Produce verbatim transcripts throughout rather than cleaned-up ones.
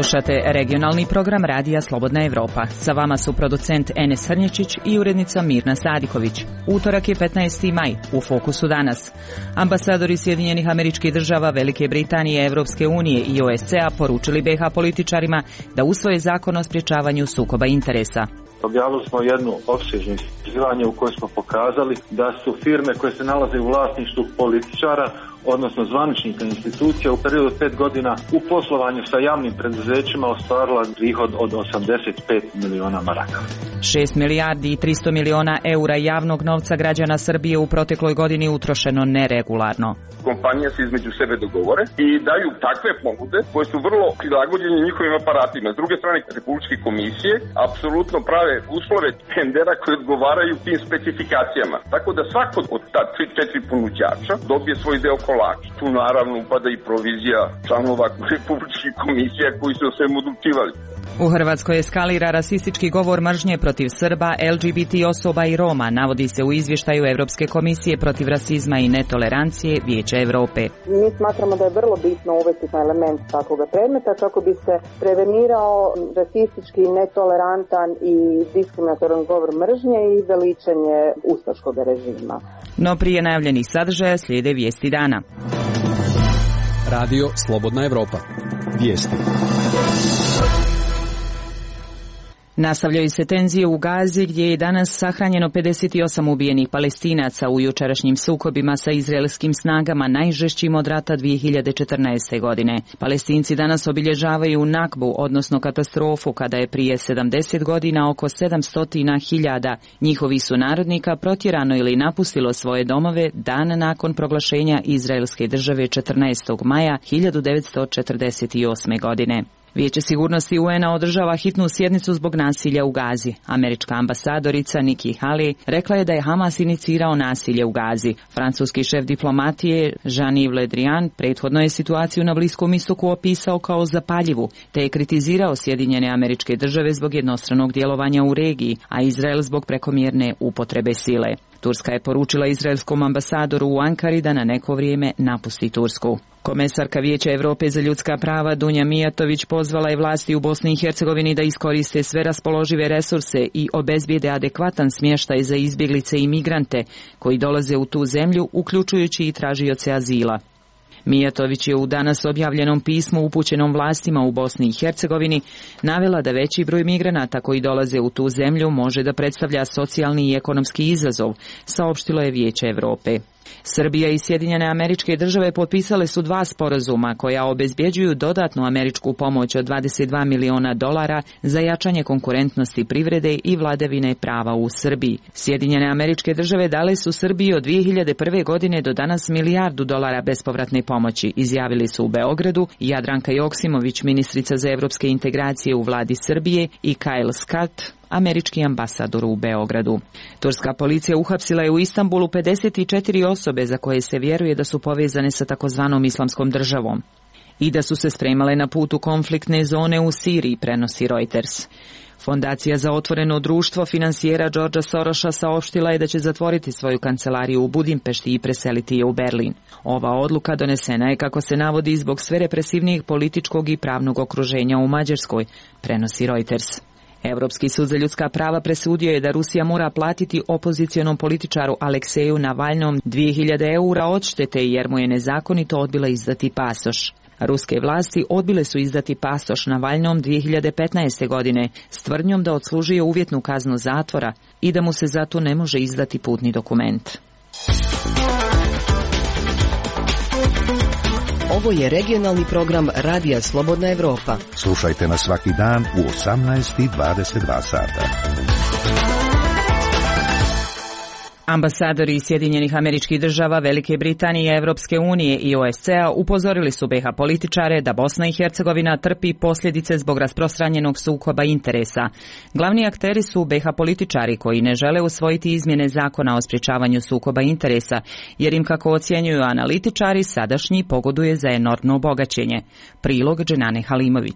Slušate regionalni program Radija Slobodna Evropa. Sa vama su producent Enes Hrnječić i urednica Mirna Sadiković. Utorak je petnaesti maj. U fokusu danas. Ambasadori Sjedinjenih Američkih Država, Velike Britanije, Evropske unije i O S C A poručili B H političarima da usvoje zakon o sprječavanju sukoba interesa. Objavili smo jednu opsežno istraživanje u kojoj smo pokazali da su firme koje se nalaze u vlasništvu političara, odnosno zvaničnika institucija, u periodu pet godina u poslovanju sa javnim preduzećima ostvarila prihod od osamdeset pet miliona maraka. šest milijardi i tristo miliona eura javnog novca građana Srbije u protekloj godini utrošeno neregularno. Kompanije se između sebe dogovore i daju takve ponude koje su vrlo prilagođene njihovim aparatima. S druge strane, republičke komisije apsolutno prave uslove tendera koji odgovaraju tim specifikacijama. Tako da svako od ta tri četiri ponuđača dobije svoj deo kolača. Tu naravno upada i provizija članova republičkih komisija koji su o svemu odlučivali. U Hrvatskoj eskalira rasistički govor mržnje protiv Srba, L G B T osoba i Roma, navodi se u izvještaju Europske komisije protiv rasizma i netolerancije Vijeća Europe. Mi smatramo da je vrlo bitno uvesti element takvog predmeta kako bi se prevenirao rasistički, netolerantan i diskriminatoran govor mržnje i veličanje ustaškog režima. No prije najavljenih sadržaja slijede vijesti dana. Radio Slobodna Evropa. Vijesti. Nastavljaju se tenzije u Gazi gdje je danas sahranjeno pedeset osam ubijenih Palestinaca u jučerašnjim sukobima sa izraelskim snagama, najžešćim od rata dvije hiljade četrnaeste. godine. Palestinci danas obilježavaju Nakbu, odnosno katastrofu, kada je prije sedamdeset godina oko sedamsto hiljada njihovih sunarodnika protjerano ili napustilo svoje domove dan nakon proglašenja Izraelske države četrnaestog maja hiljadu devetsto četrdeset osme. godine. Vijeće sigurnosti U N A održava hitnu sjednicu zbog nasilja u Gazi. Američka ambasadorica Nikki Haley rekla je da je Hamas inicirao nasilje u Gazi. Francuski šef diplomatije Jean-Yves Le Drian prethodno je situaciju na Bliskom istoku opisao kao zapaljivu, te je kritizirao Sjedinjene Američke Države zbog jednostranog djelovanja u regiji, a Izrael zbog prekomjerne upotrebe sile. Turska je poručila izraelskom ambasadoru u Ankari da na neko vrijeme napusti Tursku. Komesarka Vijeća Europe za ljudska prava Dunja Mijatović pozvala je vlasti u Bosni i Hercegovini da iskoriste sve raspoložive resurse i obezbijede adekvatan smještaj za izbjeglice i migrante koji dolaze u tu zemlju, uključujući i tražioce azila. Mijatović je u danas objavljenom pismu upućenom vlastima u Bosni i Hercegovini navela da veći broj migranata koji dolaze u tu zemlju može da predstavlja socijalni i ekonomski izazov, saopštilo je Vijeće Europe. Srbija i Sjedinjene Američke Države potpisale su dva sporazuma koja obezbjeđuju dodatnu američku pomoć od dvadeset dva miliona dolara za jačanje konkurentnosti privrede i vladavine prava u Srbiji. Sjedinjene Američke Države dale su Srbiji od dvije hiljade prve. godine do danas milijardu dolara bespovratne pomoći, izjavili su u Beogradu Jadranka Joksimović, ministrica za evropske integracije u vladi Srbije, i Kyle Scott, američki ambasador u Beogradu. Turska policija uhapsila je u Istanbulu pedeset četiri osobe za koje se vjeruje da su povezane sa takozvanom islamskom državom i da su se spremale na put u konfliktne zone u Siriji, prenosi Reuters. Fondacija za otvoreno društvo finansijera Georgea Sorosa saopštila je da će zatvoriti svoju kancelariju u Budimpešti i preseliti je u Berlin. Ova odluka donesena je, kako se navodi, zbog sve represivnijeg političkog i pravnog okruženja u Mađarskoj, prenosi Reuters. Europski sud za ljudska prava presudio je da Rusija mora platiti opozicionom političaru Alekseju Navalnom dvije hiljade eura odštete jer mu je nezakonito odbila izdati pasoš. Ruske vlasti odbile su izdati pasoš Navalnom dvije hiljade petnaeste. godine s tvrdnjom da odslužuje uvjetnu kaznu zatvora i da mu se zato ne može izdati putni dokument. Ovo je regionalni program Radija Slobodna Evropa. Slušajte nas svaki dan u osamnaest i dvadeset dva sata. Ambasadori Sjedinjenih Američkih Država, Velike Britanije, Evropske unije i O S C A upozorili su B H političare da Bosna i Hercegovina trpi posljedice zbog rasprostranjenog sukoba interesa. Glavni akteri su B H političari koji ne žele usvojiti izmjene zakona o sprječavanju sukoba interesa, jer im, kako ocjenjuju analitičari, sadašnji pogoduje za enormno bogaćenje. Prilog Dženane Halimović.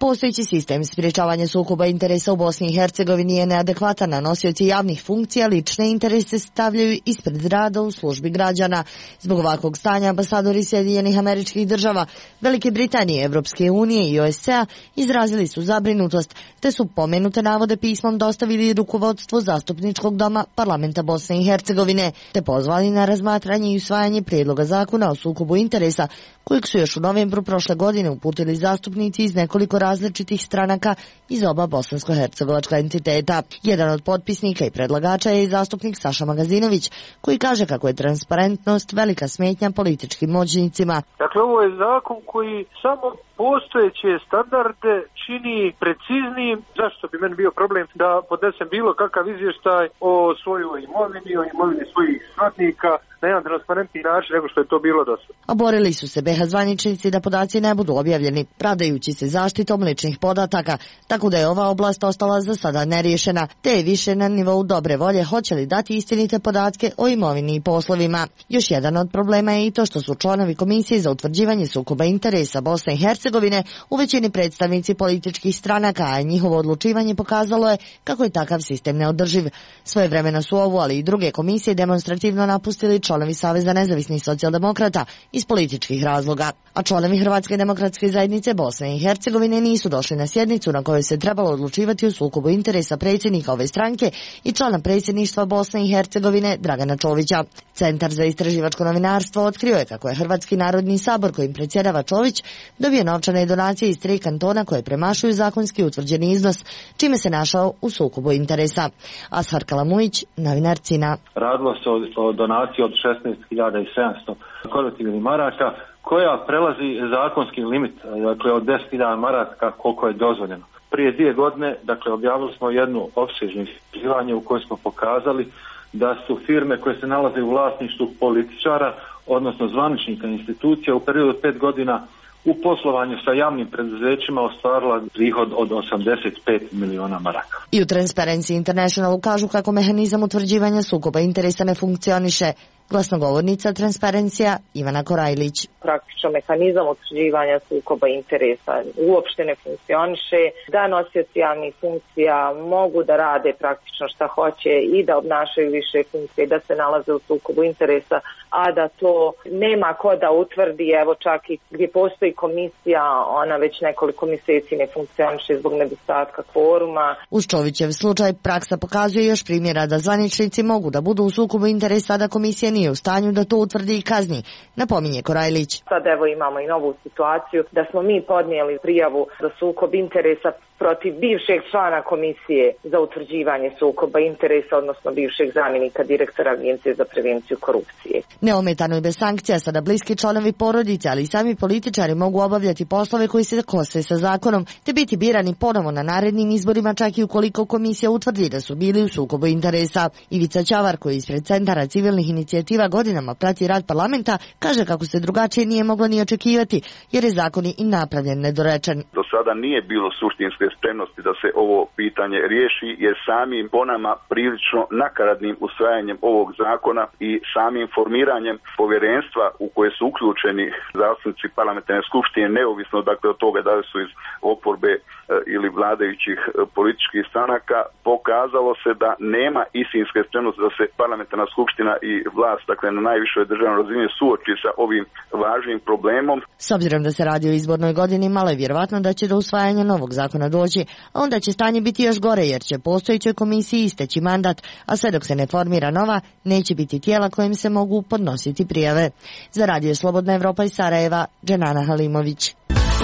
Postojeći sistem sprječavanja sukoba interesa u Bosni i Hercegovini je neadekvatan, a nosioci javnih funkcija lične interese stavljaju ispred rada u službi građana. Zbog ovakvog stanja ambasadori Sjedinjenih Američkih Država, Velike Britanije, Evropske unije i O S C A izrazili su zabrinutost, te su pomenute navode pismom dostavili rukovodstvu zastupničkog doma Parlamenta Bosne i Hercegovine, te pozvali na razmatranje i usvajanje prijedloga zakona o sukobu interesa, kojeg su još u novembru prošle godine uputili zastupnici iz nekoliko različitih stranaka iz oba bosansko-hercegovačka entiteta. Jedan od potpisnika i predlagača je i zastupnik Saša Magazinović, koji kaže kako je transparentnost velika smetnja političkim moćnicima. Dakle, ovo je zakon koji samo postojeće standarde čini preciznijim. Zašto bi meni bio problem da podnesem bilo kakav izvještaj o svojoj imovini, o imovini svojih srodnika na jedan transparentni način nego što je to bilo do sada. A borili su se B H zvaničnici da podaci ne budu objavljeni, pravdajući se zaštitom ličnih podataka, tako da je ova oblast ostala za sada neriješena, te je više na nivou dobre volje hoće li dati istinite podatke o imovini i poslovima. Još jedan od problema je i to što su članovi Komisije za utvrđivanje sukoba interesa Bosne i Hercegovine u većini predstavnici političkih stranaka, a njihovo odlučivanje pokazalo je kako je takav sistem neodrživ. Svojevremeno su ovu, ali i druge komisije demonstrativno napustili članovi Saveza nezavisnih socijaldemokrata iz političkih razloga, a članovi Hrvatske demokratske zajednice Bosne i Hercegovine nisu došli na sjednicu na kojoj se trebalo odlučivati o sukobu interesa predsjednika ove stranke i člana predsjedništva Bosne i Hercegovine Dragana Čovića. Centar za istraživačko novinarstvo otkrio je kako je Hrvatski narodni sabor kojim predsjedava Čović dobio novčane donacije iz tri kantona koje premašuju zakonski utvrđeni iznos, čime se našao u sukobu interesa. Ashar Kalamujić, novinar C I N A. Radilo se o, o donaciji od šesnaest hiljada sedamsto konvertibilnih maraka, koja prelazi zakonski limit, dakle od deset hiljada maraka koliko je dozvoljeno. Prije dvije godine, dakle, objavili smo jednu opsežno istraživanje u kojoj smo pokazali da su firme koje se nalaze u vlasništvu političara, odnosno zvaničnika institucija, u periodu od pet godina u poslovanju sa javnim preduzećima ostvarila prihod od osamdeset pet miliona maraka. I u Transparency Internationalu kažu kako mehanizam utvrđivanja sukoba interesa ne funkcioniše. Glasnogovornica Transparencija Ivana Korajlić. Praktično mehanizam utvrđivanja sukoba interesa uopšte ne funkcioniše, da nosioci javnih funkcija mogu da rade praktično šta hoće i da obnašaju više funkcije, da se nalaze u sukobu interesa, a da to nema ko da utvrdi. Evo čak i gdje postoji komisija, ona već nekoliko mjeseci ne funkcioniše zbog nedostatka kvoruma. Uz Čovićev slučaj praksa pokazuje još primjera da zvaničnici mogu da budu u sukobu interesa, da komisija nije u stanju da to utvrdi i kazni, napominje Korajlić. Sad evo imamo i novu situaciju da smo mi podnijeli prijavu za sukob interesa protiv bivšeg člana komisije za utvrđivanje sukoba interesa, odnosno bivšeg zamjenika direktora Agencije za prevenciju korupcije. Neometano i bez sankcija sada bliski članovi porodice, ali i sami političari mogu obavljati poslove koji se kose sa zakonom, te biti birani ponovo na narednim izborima, čak i ukoliko komisija utvrdi da su bili u sukobu interesa. Ivica Ćavar, koji ispred Centara civilnih inicijativa godinama prati rad parlamenta, kaže kako se drugačije nije moglo ni očekivati, jer je zakon i napravljen nedorečen. Do sada nije bilo suštinske spremnosti da se ovo pitanje riješi, jer samim po nama prilično nakaradnim usvajanjem ovog zakona i samim formiranjem povjerenstva u koje su uključeni zastupnici parlamentarne skupštine, neovisno dakle od toga da li su iz oporbe e, ili vladajućih e, političkih stranaka, pokazalo se da nema istinske spremnosti da se parlamentarna skupština i vlast, dakle na najvišoj državnoj razini, suoči sa ovim važnim problemom. S obzirom da se radi o izbornoj godini, malo je vjerovatno da će do usvajanja novog zakona doći, a onda će stanje biti još gore, jer će postojećoj komisiji isteći mandat, a sve dok se ne formira nova, neće biti tijela kojim se mogu podnositi prijave. Za Radio Slobodna Evropa iz Sarajeva, Dženana Halimović.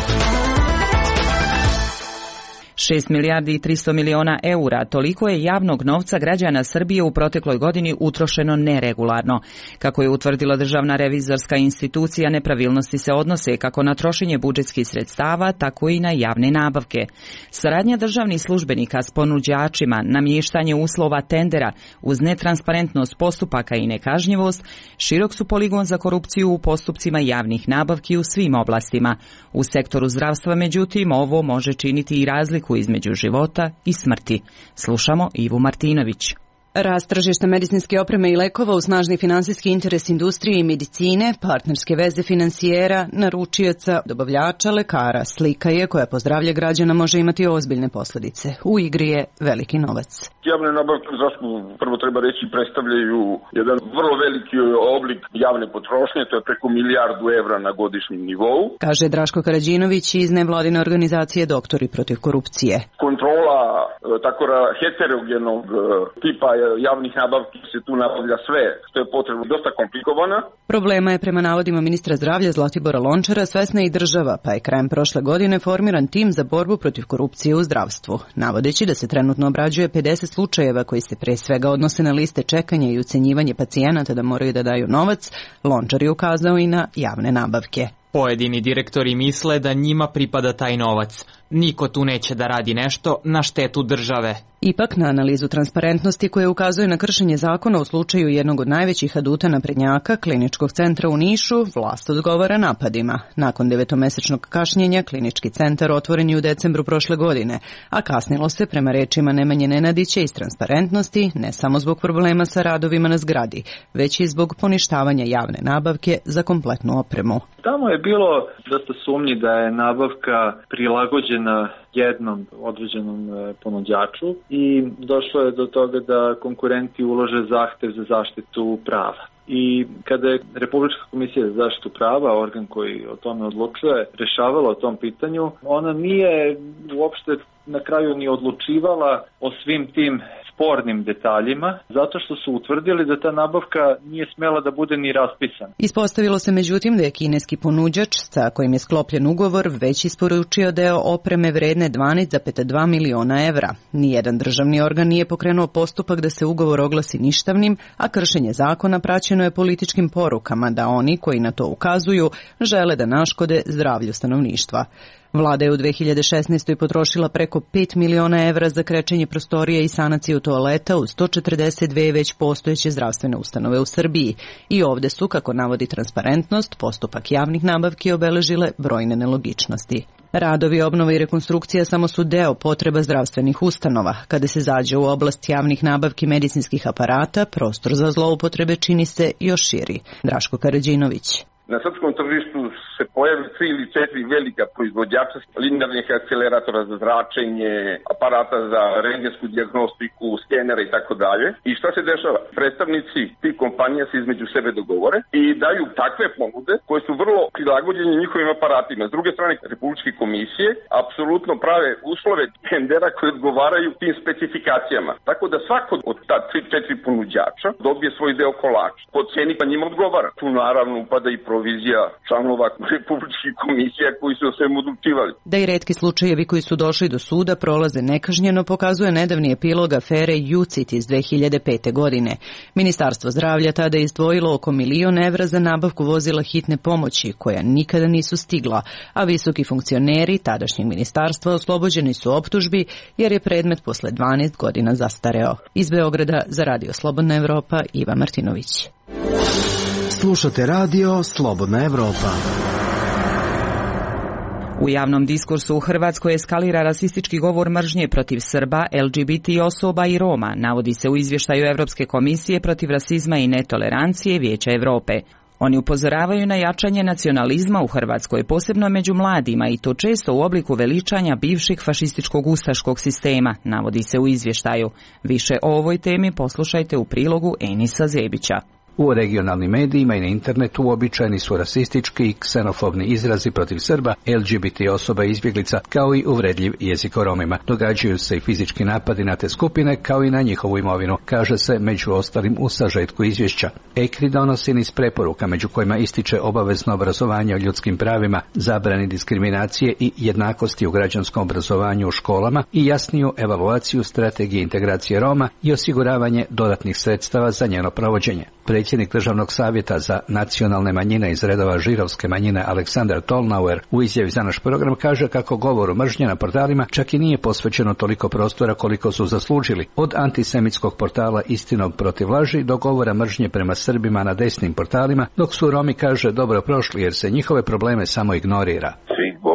šest milijardi i tristo miliona eura, toliko je javnog novca građana Srbije u protekloj godini utrošeno neregularno. Kako je utvrdila Državna revizorska institucija, nepravilnosti se odnose kako na trošenje budžetskih sredstava, tako i na javne nabavke. Saradnja državnih službenika s ponuđačima, namještanje uslova tendera uz netransparentnost postupaka i nekažnjivost, širok su poligon za korupciju u postupcima javnih nabavki u svim oblastima. U sektoru zdravstva, međutim, ovo može činiti i razliku između života i smrti. Slušamo Ivu Martinović. Rast tržišta medicinske opreme i lekova u snažni finansijski interes industrije i medicine, partnerske veze finansijera, naručioca, dobavljača, lekara. Slika je koja po zdravlje građana može imati ozbiljne posljedice. U igri je veliki novac. Javne nabavke u zdravstvu, prvo treba reći, predstavljaju jedan vrlo veliki oblik javne potrošnje, to je preko milijardu evra na godišnjem nivou. Kaže Draško Karađinović iz nevladine organizacije Doktori protiv korupcije. Kontrola tako heterogenog tipa javnih nabavki se tu nabavlja sve što je potrebno, dosta komplikovana. Problema je prema navodima ministra zdravlja Zlatibora Lončara svesna i država, pa je krajem prošle godine formiran tim za borbu protiv korupcije u zdravstvu. Navodeći da se trenutno obrađuje pedeset slučajeva koji se pre svega odnose na liste čekanja i ucenjivanje pacijenata da moraju da daju novac, Lončar je ukazao i na javne nabavke. Pojedini direktori misle da njima pripada taj novac. Niko tu neće da radi nešto na štetu države. Ipak na analizu transparentnosti koja ukazuje na kršenje zakona u slučaju jednog od najvećih aduta naprednjaka, kliničkog centra u Nišu, vlast odgovara napadima. Nakon devetomesečnog kašnjenja, klinički centar otvoren je u decembru prošle godine, a kasnilo se prema rečima Nemanje Nenadića iz transparentnosti ne samo zbog problema sa radovima na zgradi, već i zbog poništavanja javne nabavke za kompletnu opremu. Tamo je bilo dosta sumnji da je nabavka prilagođena jednom određenom ponuđaču i došlo je do toga da konkurenti ulože zahtev za zaštitu prava. I kada je Republička komisija za zaštitu prava, organ koji o tome odlučuje, rešavala o tom pitanju, ona nije uopšte na kraju ni odlučivala o svim tim spornim detaljima, zato što su utvrdili da ta nabavka nije smela da bude ni raspisana. Ispostavilo se međutim da je kineski ponuđač sa kojim je sklopljen ugovor već isporučio deo opreme vredne dvanaest zarez dva miliona evra. Nijedan državni organ nije pokrenuo postupak da se ugovor oglasi ništavnim, a kršenje zakona praćeno je političkim porukama da oni koji na to ukazuju žele da naškode zdravlju stanovništva. Vlada je u dve hiljade šesnaestoj potrošila preko pet miliona evra za krečenje prostorija i sanaciju toaleta u sto četrdeset dve već postojeće zdravstvene ustanove u Srbiji. I ovde su, kako navodi transparentnost, postupak javnih nabavki obeležile brojne nelogičnosti. Radovi, obnova i rekonstrukcija samo su deo potreba zdravstvenih ustanova. Kada se zađe u oblast javnih nabavki medicinskih aparata, prostor za zloupotrebe čini se još širi. Draško Karađinović. Na srpskom tržištu se pojavi tri ili četiri velika proizvođača linearnih akceleratora za zračenje, aparata za rentgensku dijagnostiku, skenera i tako dalje. I šta se dešava? Predstavnici tih kompanija se između sebe dogovore i daju takve ponude koje su vrlo prilagođene njihovim aparatima. S druge strane, Republičke komisije apsolutno prave uslove tendera koji odgovaraju tim specifikacijama. Tako da svako od ta tri četiri ponuđača dobije svoj deo kolača. Po ceni pa njima odgovara. Tu naravno upada i provizija članova Republičkih komisija koji su o svemu odlučivali. Da i retki slučajevi koji su došli do suda prolaze nekažnjeno pokazuje nedavni epilog afere Jucit iz dve hiljade pete. godine. Ministarstvo zdravlja tada je izdvojilo oko milion evra za nabavku vozila hitne pomoći koja nikada nisu stigla, a visoki funkcioneri tadašnjeg ministarstva oslobođeni su optužbi jer je predmet posle dvanaest godina zastareo. Iz Beograda za Radio Slobodna Evropa, Iva Martinović. Slušate radio Slobodna Evropa. U javnom diskursu u Hrvatskoj eskalira rasistički govor mržnje protiv Srba, L G B T osoba i Roma, navodi se u izvještaju Evropske komisije protiv rasizma i netolerancije Vijeća Evrope. Oni upozoravaju na jačanje nacionalizma u Hrvatskoj, posebno među mladima, i to često u obliku veličanja bivšeg fašističkog ustaškog sistema, navodi se u izvještaju. Više o ovoj temi poslušajte u prilogu Enisa Zebića. U regionalnim medijima i na internetu uobičajeni su rasistički i ksenofobni izrazi protiv Srba, L G B T osoba i izbjeglica, kao i uvredljiv jezik o Romima. Događaju se i fizički napadi na te skupine, kao i na njihovu imovinu, kaže se među ostalim u sažetku izvješća. E C R I donosi niz preporuka, među kojima ističe obavezno obrazovanje o ljudskim pravima, zabrani diskriminacije i jednakosti u građanskom obrazovanju u školama i jasniju evaluaciju strategije integracije Roma i osiguravanje dodatnih sredstava za njeno provođenje. Predsjednik Državnog savjeta za nacionalne manjine iz redova židovske manjine Aleksandar Tolnauer u izjavi za naš program kaže kako govoru mržnje na portalima čak i nije posvećeno toliko prostora koliko su zaslužili, od antisemitskog portala Istinom protiv laži do govora mržnje prema Srbima na desnim portalima, dok su Romi, kaže, dobro prošli jer se njihove probleme samo ignorira. Svi govore o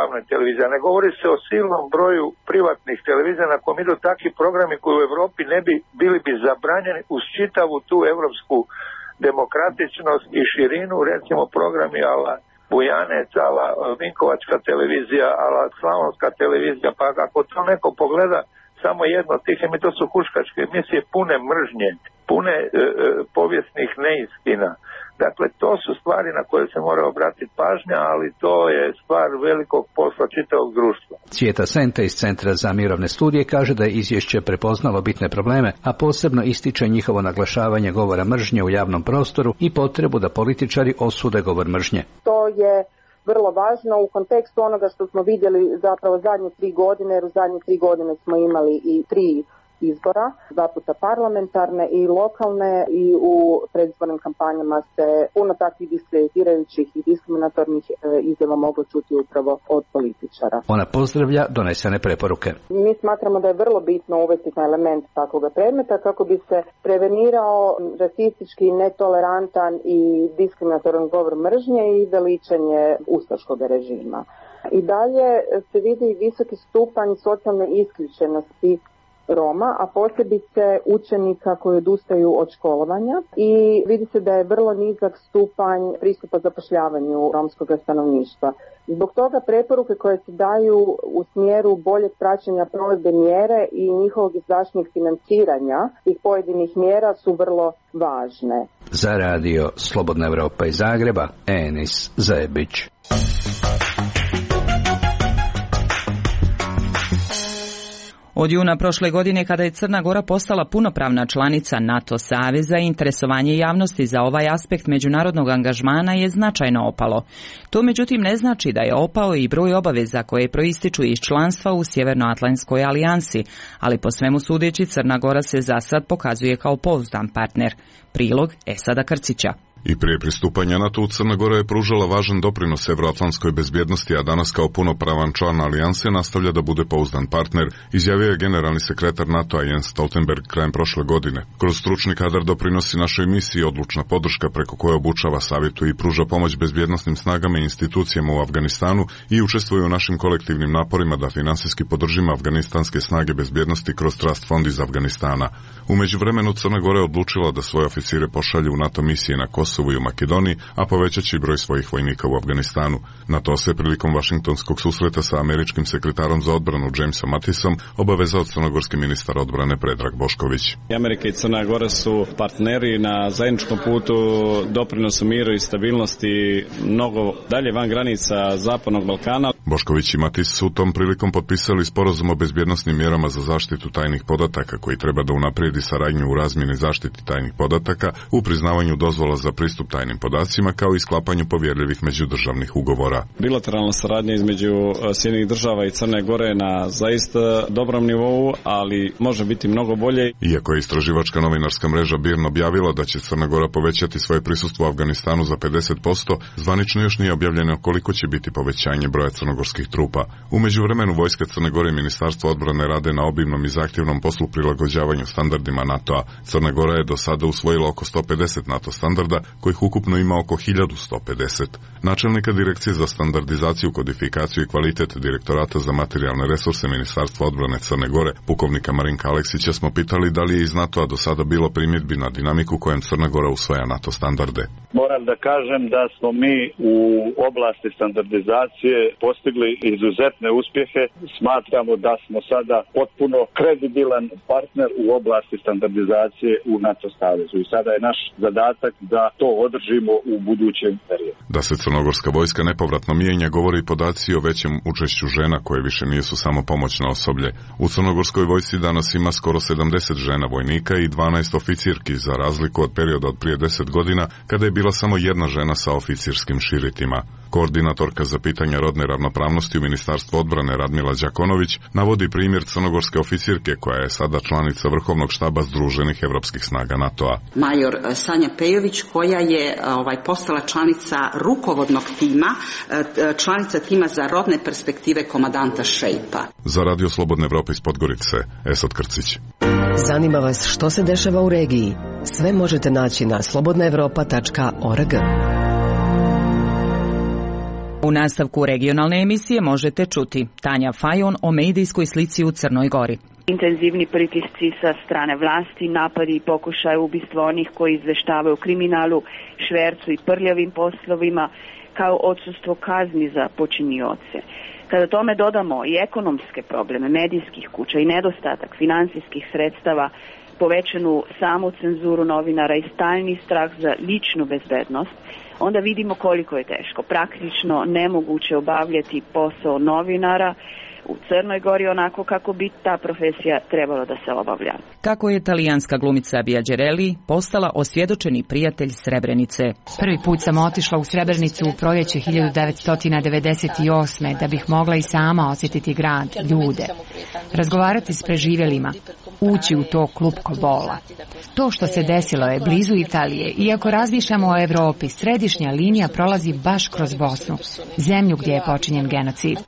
javnoj televiziji. Ne govori se o silnom broju privatnih televizija na kojem idu takvi programi koji u Europi ne bi bili bi zabranjeni uz čitavu tu evropsku demokratičnost i širinu, recimo programi ala Bujanec, ala Vinkovačka televizija, ala Slavonska televizija, pa ako to neko pogleda samo jedno od tih emisija, to su huškačke emisije pune mržnje, pune e, e, povijesnih neistina. Dakle, to su stvari na koje se mora obratiti pažnja, ali to je stvar velikog posla čitavog društva. Cvijeta Sente iz Centra za mirovne studije kaže da je izvješće prepoznalo bitne probleme, a posebno ističe njihovo naglašavanje govora mržnje u javnom prostoru i potrebu da političari osude govor mržnje. To je vrlo važno u kontekstu onoga što smo vidjeli zapravo zadnje tri godine, jer u zadnje tri godine smo imali i tri izbora, dva puta parlamentarne i lokalne, i u predizbornim kampanjama se puno takvih diskreditirajućih i diskriminatornih izjava moglo čuti upravo od političara. Ona pozdravlja donesene preporuke. Mi smatramo da je vrlo bitno uvesti na element takvog predmeta kako bi se prevenirao rasistički, netolerantan i diskriminatoran govor mržnje i veličanje ustaškog režima. I dalje se vidi visoki stupanj socijalne isključenosti Roma, a posebice učenika koji odustaju od školovanja, i vidi se da je vrlo nizak stupanj pristupa zapošljavanju romskog stanovništva. Zbog toga preporuke koje se daju u smjeru boljeg praćenja provedbe mjere i njihovog izdašnjeg financiranja tih pojedinih mjera su vrlo važne. Za radio Slobodna Evropa iz Zagreba, Enis Zajebić. Od juna prošle godine, kada je Crna Gora postala punopravna članica NATO saveza, interesovanje javnosti za ovaj aspekt međunarodnog angažmana je značajno opalo. To međutim ne znači da je opao i broj obaveza koje proističu iz članstva u Sjevernoatlantskoj alijansi, ali po svemu sudeći Crna Gora se za sad pokazuje kao pouzdan partner. Prilog Esada Krcića. I prije pristupanja NATO Crna Gora je pružala važan doprinos evroatlantskoj bezbjednosti, a danas kao punopravan član alijanse nastavlja da bude pouzdan partner, izjavio je generalni sekretar NATO-a Jens Stoltenberg krajem prošle godine. Kroz stručni kadar doprinosi našoj misiji odlučna podrška preko koje obučava, savjetuje i pruža pomoć bezbjednosnim snagama i institucijama u Afganistanu i učestvuje u našim kolektivnim naporima da finansijski podržimo afganistanske snage bezbjednosti kroz Trust fond iz Afganistana. U međuvremenu Crna Gora je odlučila da svoje oficire pošalje u NATO misije na Kosovu i u Makedoniji, a povećat će broj svojih vojnika u Afganistanu. Na to se prilikom vašingtonskog susreta sa američkim sekretarom za odbranu Jamesom Mattisom obavezao crnogorski ministar odbrane Predrag Bošković. Amerika i Crna Gora su partneri na zajedničkom putu doprinosu miru i stabilnosti mnogo dalje van granica Zapadnog Balkana. Bošković i Mattis su u tom prilikom potpisali sporazum o bezbjednosnim mjerama za zaštitu tajnih podataka koji treba da unaprijedi saradnju u razmjeni zaštiti tajnih podataka, u priznavanju dozvola za pristup tajnim podacima, kao i sklapanju povjerljivih međudržavnih ugovora. Bilateralna saradnja između Sjedinjenih država i Crne Gore je na zaista dobrom nivou, ali može biti mnogo bolje. Iako je istraživačka novinarska mreža B I R N objavila da će Crna Gora povećati svoje prisustvo u Afganistanu za pedeset posto, zvanično još nije objavljeno koliko će biti povećanje broja crnogorskih trupa. U međuvremenu vojska Crne Gore i Ministarstvo odbrane rade na obimnom i zahtjevnom poslu prilagođavanju standardima NATO-a. Crna Gora je do sada usvojila oko sto pedeset NATO standarda, kojih ukupno ima oko hiljadu sto pedeset. Načelnika Direkcije za standardizaciju, kodifikaciju i kvalitet Direktorata za materijalne resurse Ministarstva odbrane Crne Gore, pukovnika Marinka Aleksića, smo pitali da li je iz NATO-a do sada bilo primjedbi na dinamiku kojem Crna Gora usvaja NATO standarde. Moram da kažem da smo mi u oblasti standardizacije postigli izuzetne uspjehe. Smatramo da smo sada potpuno kredibilan partner u oblasti standardizacije u NATO savezu i sada je naš zadatak da to održimo u budućem periodu. Da se crnogorska vojska nepovratno mijenja govori i podaci o većem učešću žena koje više nisu samo pomoćno osoblje. U crnogorskoj vojsci danas ima skoro sedamdeset žena vojnika i dvanaest oficirki, za razliku od perioda od prije deset godina kada je bila samo jedna žena sa oficirskim širitima. Koordinatorka za pitanja rodne ravnopravnosti u Ministarstvu odbrane Radmila Đakonović navodi primjer crnogorske oficirke koja je sada članica Vrhovnog štaba Združenih evropskih snaga NATO-a. Major Sanja Pejović, koja je ovaj postala članica rukovodnog tima, članica tima za rodne perspektive komandanta Šejpa. Za Radio Slobodne Evrope iz Podgorice, Esad Krcić. Zanima vas što se dešava u regiji? Sve možete naći na slobodna evropa tačka org. U nastavku regionalne emisije možete čuti Tanja Fajon o medijskoj slici u Crnoj Gori. Intenzivni pritisci sa strane vlasti, napadi i pokušaj ubistva onih koji izveštavaju o kriminalu, švercu i prljavim poslovima, kao odsustvo kazni za počinioce. Kada tome dodamo i ekonomske probleme medijskih kuća i nedostatak finansijskih sredstava, povećanu samu cenzuru novinara i stalni strah za ličnu bezbednost, onda vidimo koliko je teško, praktično nemoguće obavljati posao novinara u Crnoj Gori onako kako bi ta profesija trebala da se obavlja. Kako je talijanska glumica Bia Gerelli postala osvjedočeni prijatelj Srebrenice. Prvi put sam otišla u Srebrenicu u proljeće hiljadu devetsto devedeset osme da bih mogla i sama osjetiti grad, ljude, razgovarati s preživjelima, ući u to klupko bola. To što se desilo je blizu Italije, iako razmišljamo o Evropi, središnja linija prolazi baš kroz Bosnu, zemlju gdje je počinjen genocid.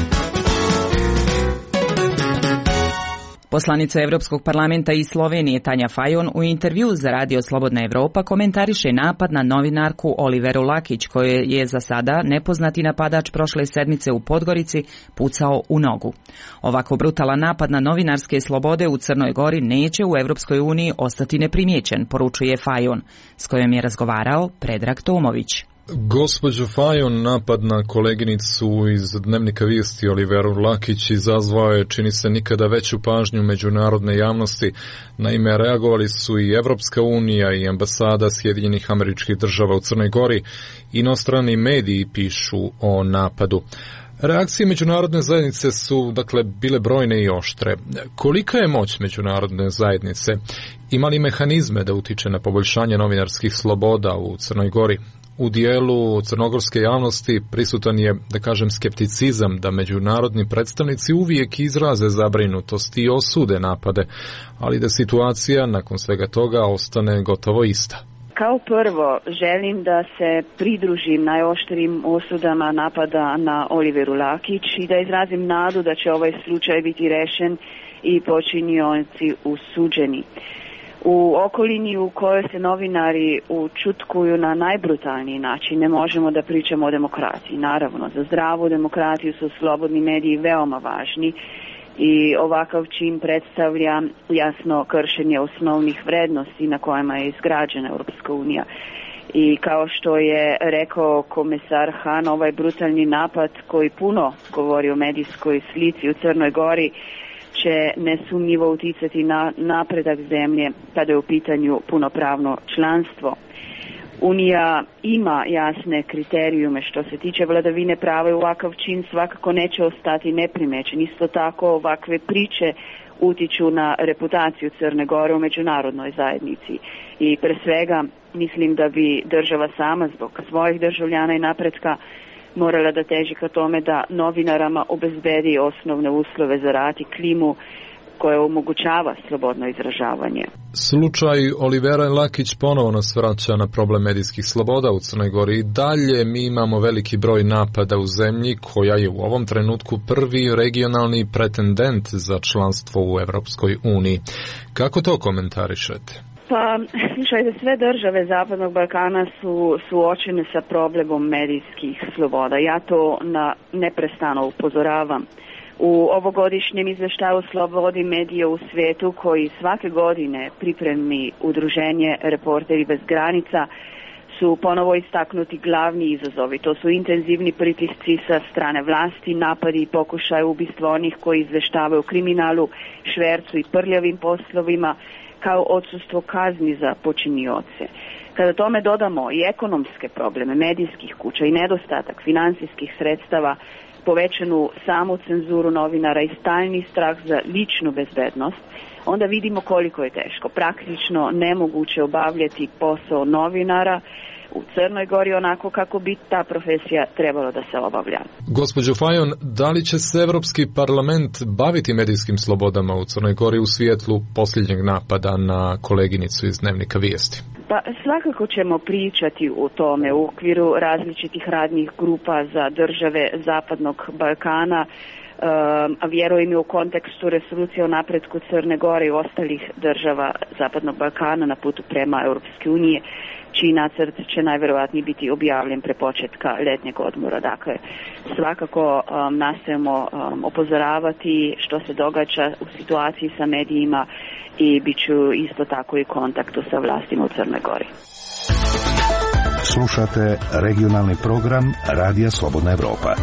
Poslanica Evropskog parlamenta iz Slovenije Tanja Fajon u intervju za Radio Slobodna Evropa komentariše napad na novinarku Oliveru Lakić, kojoj je za sada nepoznati napadač prošle sedmice u Podgorici pucao u nogu. Ovako brutalan napad na novinarske slobode u Crnoj Gori neće u Evropskoj uniji ostati neprimijećen, poručuje Fajon, s kojom je razgovarao Predrag Tomović. Gospođo Fajon, napad na koleginicu iz Dnevnika vijesti Oliveru Lakić izazvao je, čini se, nikada veću pažnju međunarodne javnosti. Naime, reagovali su i Evropska unija i ambasada Sjedinjenih Američkih Država u Crnoj Gori. Inostrani mediji pišu o napadu. Reakcije međunarodne zajednice su, dakle, bile brojne i oštre. Kolika je moć međunarodne zajednice? Ima li mehanizme da utiče na poboljšanje novinarskih sloboda u Crnoj Gori? U dijelu crnogorske javnosti prisutan je, da kažem, skepticizam da međunarodni predstavnici uvijek izraze zabrinutost i osude napade, ali da situacija nakon svega toga ostane gotovo ista. Kao prvo, želim da se pridružim najoštrijim osudama napada na Oliveru Lakić i da izrazim nadu da će ovaj slučaj biti rešen i počinioci usuđeni. U okolini u kojoj se novinari učutkuju na najbrutalniji način ne možemo da pričamo o demokratiji. Naravno, za zdravu demokratiju su slobodni mediji veoma važni i ovakav čin predstavlja jasno kršenje osnovnih vrednosti na kojima je izgrađena Europska unija. I kao što je rekao komesar Han, ovaj brutalni napad koji puno govori o medijskoj slici u Crnoj Gori će nesumnjivo uticati na napredak zemlje kada je u pitanju punopravno članstvo. Unija ima jasne kriterijume što se tiče vladavine prava i ovakav čin svakako neće ostati neprimećen. Isto tako ovakve priče utiču na reputaciju Crne Gore u međunarodnoj zajednici. I pre svega mislim da bi država sama zbog svojih državljana i napretka morala da teži ka tome da novinarama obezbedi osnovne uslove za rad i klimu koja omogućava slobodno izražavanje. Slučaj Olivera Lakić ponovo nas vraća na problem medijskih sloboda u Crnoj Gori. I dalje mi imamo veliki broj napada u zemlji koja je u ovom trenutku prvi regionalni pretendent za članstvo u Evropskoj uniji. Kako to komentarišete? Pa, slušajte, sve države Zapadnog Balkana su suočene sa problemom medijskih sloboda. Ja to na neprestano upozoravam. U ovogodišnjem izveštaju o slobodi medija u svijetu, koji svake godine pripremi udruženje Reporteri bez granica, su ponovo istaknuti glavni izazovi. To su intenzivni pritisci sa strane vlasti, napadi i pokušaj ubistva onih koji izveštavaju o kriminalu, švercu i prljavim poslovima, kao odsustvo kazni za počinioce. Kada tome dodamo i ekonomske probleme medijskih kuća i nedostatak finansijskih sredstava, povećanu samu cenzuru novinara i stalni strah za ličnu bezbednost, onda vidimo koliko je teško, praktično nemoguće obavljati posao novinara u Crnoj Gori onako kako bi ta profesija trebala da se obavlja. Gospođo Fajon, da li će se Evropski parlament baviti medijskim slobodama u Crnoj Gori u svijetlu posljednjeg napada na koleginicu iz Dnevnika vijesti? Pa svakako ćemo pričati o tome u okviru različitih radnih grupa za države Zapadnog Balkana, a vjerujem i u kontekstu rezolucije o napretku Crne Gore i ostalih država Zapadnog Balkana na putu prema Europske unije. čiji nacrt će najverovatnije biti objavljen pre početka ljetnjeg odmora. Dakle, svakako um, nastojimo um, upozoravati što se događa u situaciji sa medijima i bit ću isto tako i u kontaktu sa vlastima u Crnoj Gori. Slušate regionalni program Radija Slobodna Evropa.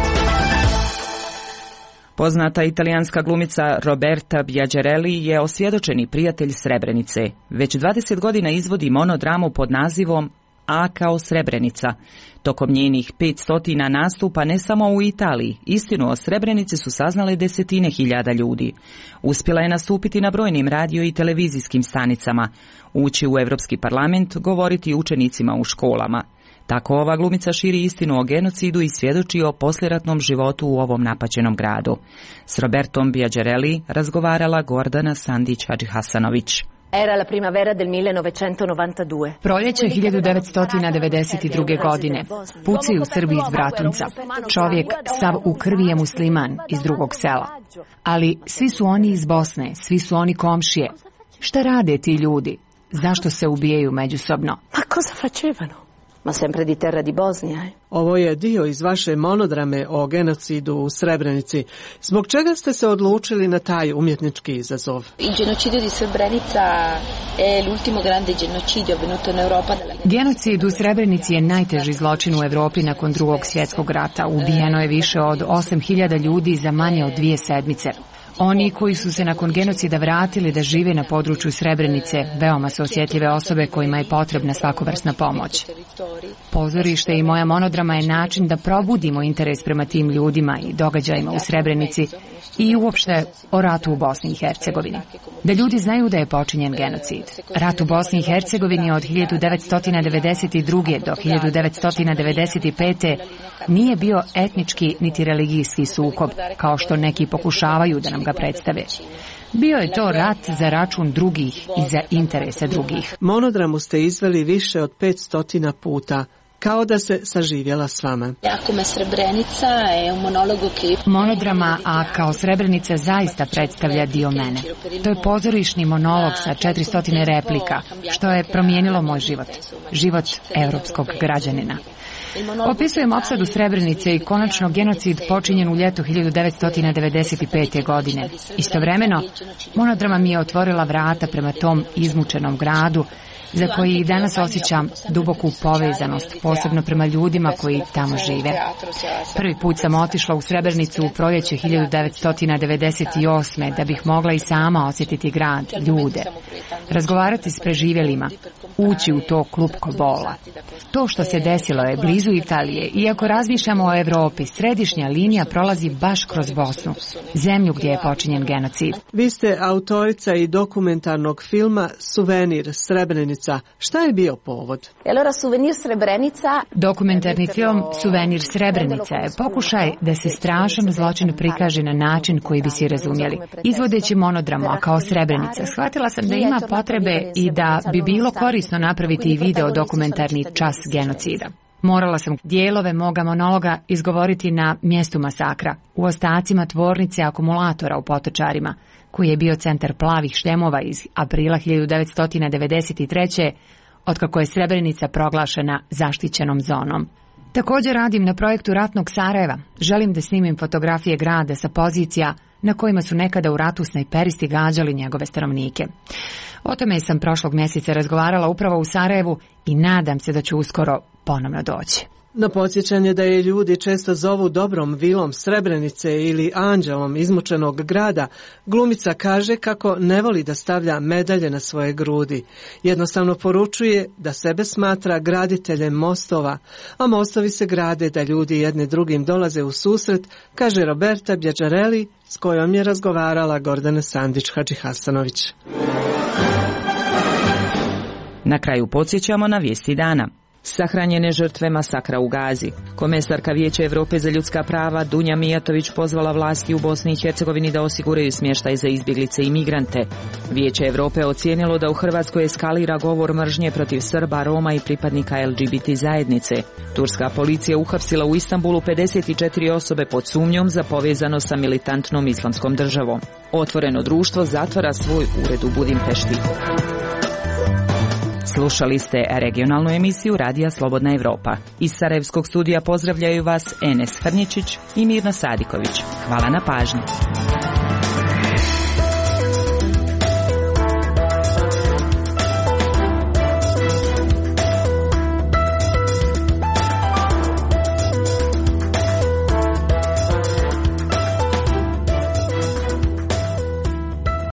Poznata italijanska glumica Roberta Biagerelli je osvjedočeni prijatelj Srebrenice. Već dvadeset godina izvodi monodramu pod nazivom A kao Srebrenica. Tokom njenih petsto nastupa ne samo u Italiji, istinu o Srebrenici su saznale desetine hiljada ljudi. Uspjela je nastupiti na brojnim radio i televizijskim stanicama, ući u Europski parlament, govoriti učenicima u školama. Tako ova glumica širi istinu o genocidu i svjedoči o poslijeratnom životu u ovom napaćenom gradu. S Robertom Biagerelli razgovarala Gordana Sandić-Hadžihasanović. Era la primavera del millenovecentonovantadue. Proljeće hiljadu devetsto devedeset druge. godine. Pucaju Srbi iz Bratunca. Čovjek sav u krvi je musliman iz drugog sela. Ali svi su oni iz Bosne, svi su oni komšije. Šta rade ti ljudi? Zašto se ubijaju međusobno? Ma cosa facevano? Ma sempre di terra di Bosnia. Eh? Ovo je dio iz vaše monodrame o genocidu u Srebrenici. Zbog čega ste se odlučili na taj umjetnički izazov? Il genocidio di Srebrenica è l'ultimo grande genocidio avvenuto in Europa. Genocid u Srebrenici je najteži zločin u Evropi nakon drugog svjetskog rata. Ubijeno je više od osam hiljada ljudi za manje od dvije sedmice. Oni koji su se nakon genocida vratili da žive na području Srebrenice, veoma su osjetljive osobe kojima je potrebna svakovrsna pomoć. Pozorište i moja monodrama je način da probudimo interes prema tim ljudima i događajima u Srebrenici i uopšte o ratu u Bosni i Hercegovini. Da ljudi znaju da je počinjen genocid. Rat u Bosni i Hercegovini od hiljadu devetsto devedeset druge. do hiljadu devetsto devedeset pete. nije bio etnički niti religijski sukob, kao što neki pokušavaju da nam ga predstave. Bio je to rat za račun drugih i za interese drugih. Monodramu ste izveli više od petsto puta, kao da se saživjela s vama. Monodrama A kao Srebrenica zaista predstavlja dio mene. To je pozorišni monolog sa četiristo replika, što je promijenilo moj život. Život europskog građanina. Opisujem opsadu Srebrenice i konačno genocid počinjen u ljetu hiljadu devetsto devedeset pete. godine. Istovremeno, monodrama mi je otvorila vrata prema tom izmučenom gradu, za koji i danas osjećam duboku povezanost, posebno prema ljudima koji tamo žive. Prvi put sam otišla u Srebrenicu u proljeće hiljadu devetsto devedeset osme. da bih mogla i sama osjetiti grad, ljude, razgovarati s preživjelima, ući u to klupko bola. To što se desilo je blizu Italije, iako razmišljamo o Evropi, središnja linija prolazi baš kroz Bosnu, zemlju gdje je počinjen genocid. Vi ste autorica i dokumentarnog filma Suvenir Srebrenica. Šta je bio povod? Dokumentarni film Suvenir Srebrenica je pokušaj da se strašan zločin prikaže na način koji bi si razumjeli. Izvodeći monodramu A kao Srebrenica, shvatila sam da ima potrebe i da bi bilo korisno napraviti i video dokumentarni čas genocida. Morala sam dijelove moga monologa izgovoriti na mjestu masakra, u ostacima tvornice akumulatora u Potočarima, koji je bio centar plavih šljemova iz aprila hiljadu devetsto devedeset treće. otkako je Srebrenica proglašena zaštićenom zonom. Također radim na projektu Ratnog Sarajeva. Želim da snimim fotografije grada sa pozicija na kojima su nekada u ratu snajperisti gađali njegove stanovnike. O tome sam prošlog mjeseca razgovarala upravo u Sarajevu i nadam se da ću uskoro ponovno doći. Na podsjećanje da je ljudi često zovu dobrom vilom Srebrenice ili anđelom izmučenog grada, glumica kaže kako ne voli da stavlja medalje na svoje grudi. Jednostavno poručuje da sebe smatra graditeljem mostova, a mostovi se grade da ljudi jedni drugim dolaze u susret, kaže Roberta Biagerelli, s kojom je razgovarala Gordana Sandić-Hadžihasanović. Na kraju podsjećamo na vijesti dana. Sahranjene žrtve masakra u Gazi. Komesarka Vijeća Europe za ljudska prava Dunja Mijatović pozvala vlasti u Bosni i Hercegovini da osiguraju smještaj za izbjeglice i migrante. Vijeće Europe ocijenilo da u Hrvatskoj eskalira govor mržnje protiv Srba, Roma i pripadnika L G B T zajednice. Turska policija uhapsila u Istanbulu pedeset četiri osobe pod sumnjom za povezano sa militantnom islamskom državom. Otvoreno društvo zatvara svoj ured u Budimpešti. Slušali ste regionalnu emisiju Radija Slobodna Evropa. Iz Sarajevskog studija pozdravljaju vas Enes Hrnjičić i Mirna Sadiković. Hvala na pažnji.